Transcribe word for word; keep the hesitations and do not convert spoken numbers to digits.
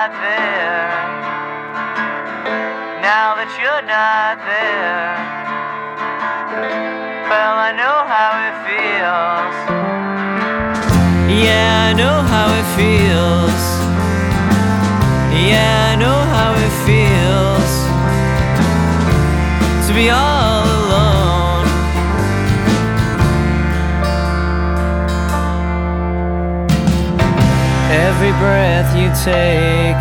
there. Now that you're not there, well, I know how it feels. Yeah, I know how it feels. Yeah, I know how it feels to be all alone. Every breath you take,